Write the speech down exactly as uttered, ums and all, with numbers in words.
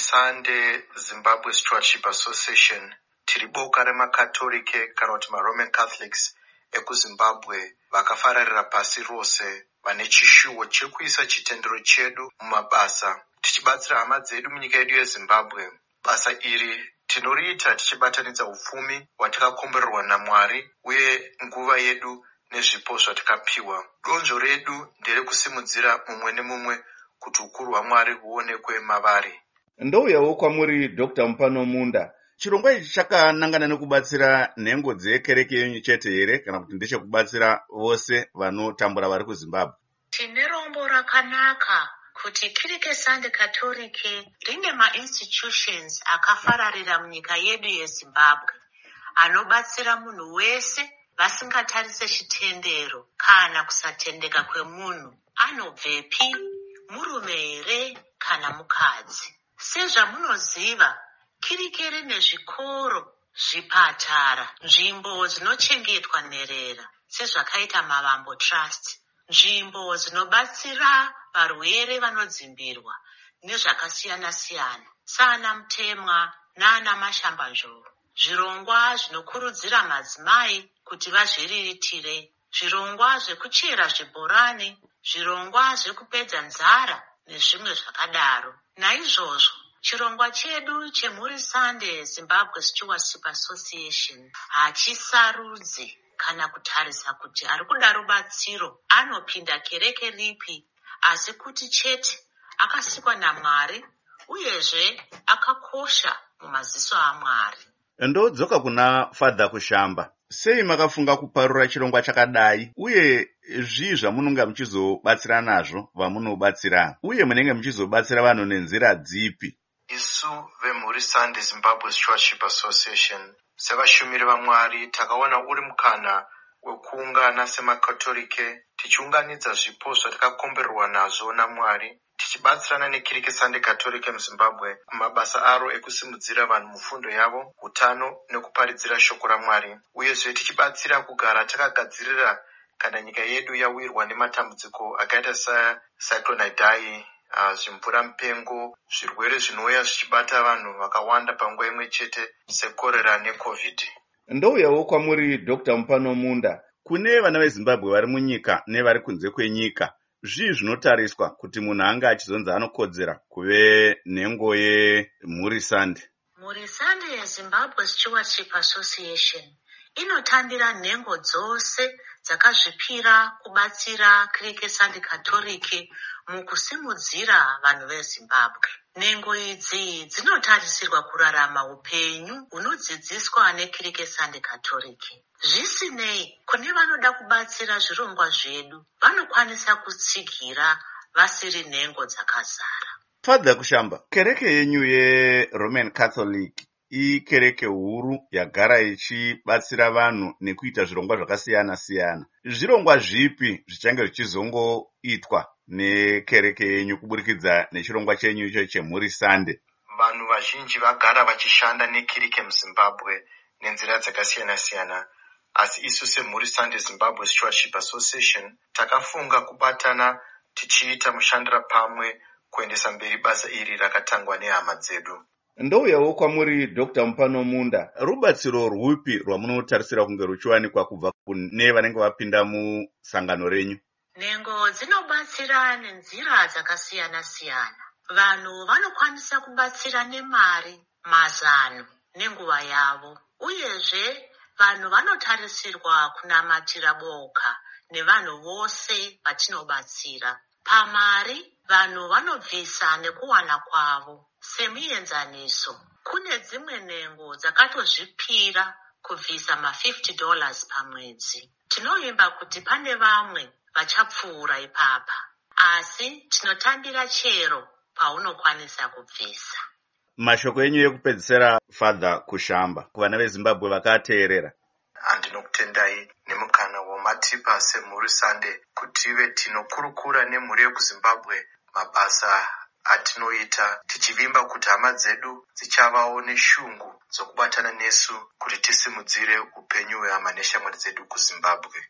Sunday Zimbabwe Stewardship Association tiri boka remakatolike kana kuti maRoman Catholics ekuZimbabwe vakafararira pasi rose vane chishuwo chekuisa chitendero chedu mumabasa tichibatsira hama dzedu munyika yedu yeZimbabwe. Basa iri tinoriita tichibatanidza upfumi hwatakakombererwa naMwari uye nguva yedu nezvipo zvatakapiwa. Donzvo redu nderekusimudzira mumwe nemumwe kuti ukuru hwaMwari huonekwe mavari. Ndouyawo kwamuri Doctor Mupano Munda. Chirongwa ichi chakanangana nekubatsira nhengo dzekereke yenyu chete here kana kuti ndechekubatsira vose vanotambura vari kuZimbabwe? Tine rombo rakanaka kuti Kirike Sunday Katolike rine ma-institutions akafararira munyika yedu yeZimbabwe anobatsira munhu wese vasingatarise chitendero kana kusatendeka kwemunhu, anobvepi, murume here kana mukadzi. Sezvamunoziva, Kirike rine zvikoro, zvipatara, nzvimbo dzinochengetwa nherera sezvakaita Mavambo Trust, nzvimbo dzinobatsira varwere vanodzimbirwa nezvakasiyana siyana sana Mutemwa nana Mashambanzvoro, zvirongwa zvinokurudzira madzimai kuti vazviriritire, zvirongwa zvekuchera zvibhorani, zvirongwa zvekupedza nzara nezvimwe zvakadaro. Naizvozvo chirongwa chedu cheMhuri Sunday Zimbabwe Stewardship Association hachisarudzi kana kutarisa kuti ari kuda rubatsiro anopinda kereke ripi, asi kuti chete akasikwa naMwari uyezve akakosha mumaziso aMwari. Ndodzoka kuna Father Kushamba. Sei makafunga kuparura chirongwa chakadai uye zvii zvamunonga muchizobatsira nazvo vamunobatsira uye munenge muchizobatsira vanhu nenzira dzipi? Isu veMhuri Sunday Zimbabwe Stewardship Association sevashumiri vaMwari takaona uri mukana wekuungana semakatolike tichiunganidza zvipo zvatakakombererwa nazvo naMwari tichibatsirana neKirike Sunday Katolike muZimbabwe kumabasa aro ekusimudzira vanhu mufundo yavo, utano nekuparidzira shoko raMwari, uyezve tichibatsira kugara takagadzirira kana nyika yedu yawirwa nematambudziko akaita saCyclone Idai, uh, zvimvura mupengo, zvirwere zvinouya zvichibata vanhu vakawanda panguva imwe chete sekorera neCovid. Ndouyawo kwamuri Doctor Mupano Munda. Kune vana veZimbabwe vari munyika nevari kunze kwenyika, zvii zvinotariswa kuti munhu anga achizonzi anokodzera kuve nhengo yeMhuri Sunday? Mhuri Sunday yeZimbabwe Stewardship Association inotambira nhengo dzose dzakazvipira kubatsira Kirike Sunday Katolike mukusimudzira vanhu veZimbabwe. Nhengo idzi dzinotarisirwa kurarama upenyu hunodzidziswa neKirike Sunday Katolike. Zvisinei, kune vanoda kubatsira zvirongwa zvedu vanokwanisa kutsigira vasiri nhengo dzakazara. Father Kushamba, kereke yenyu yeRoman Catholic ikereke huru yagara ichibatsira vanhu nekuita zvirongwa zvakasiyana siyana. Zvirongwa zvipi zvichange zvichizongoitwa nekereke yenyu kuburikidza nechirongwa chenyu icho cheMhuri Sunday? Vanhu vazhinji vagara vachishanda neKirike muZimbabwe nenzira dzakasiyana siyana, asi isu seMhuri Sunday Zimbabwe Stewardship Association takafunga kubatana tichiita mushandira pamwe kuendesa mberi basa iri rakatangwa nehama dzedu. Ndouyawo kwamuri Doctor Mupano Munda. Rubatsiro rwupi rwamunotarisira kunge ruchiwanikwa kubva kune vanenge vapinda musangano renyu? Nhengo dzinobatsira nenzira dzakasiyana siyana. Vanhu vanokwanisa kubatsira nemari, mazano nenguva yavo, uyezve vanhu vanotarisirwa kunamatira boka nevanhu vose vatinobatsira. Pamari, vanhu vanobvisa nekuwana kwavo. Semuenzaniso, kune dzimwe nhengo dzakatozvipira kubvisa ma-fifty dollars pamwedzi. Tinoimba kuti pane vamwe vachapfuura ipapa, asi tinotambira chero paunokwanisa kubvisa. Mashoko enyu ekupedzisira Father Kushamba kuvana veZimbabwe vakateerera. Andinokutendai nemukana wamatipa seMhuri Sunday kuti tive tinokurukura nemhuri yekuZimbabwe mabasa atinoita tichivimba kuti hama dzedu dzichavawo neshungu dzokubatana nesu kuti tisimudzire upenyu hwehama neshamwari dzedu kuZimbabwe.